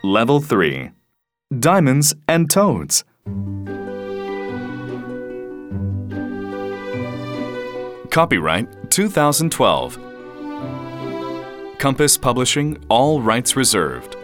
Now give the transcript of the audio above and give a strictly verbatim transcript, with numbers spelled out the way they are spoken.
Level three. Diamonds and Toads. Copyright two thousand twelve. Compass Publishing, all rights reserved.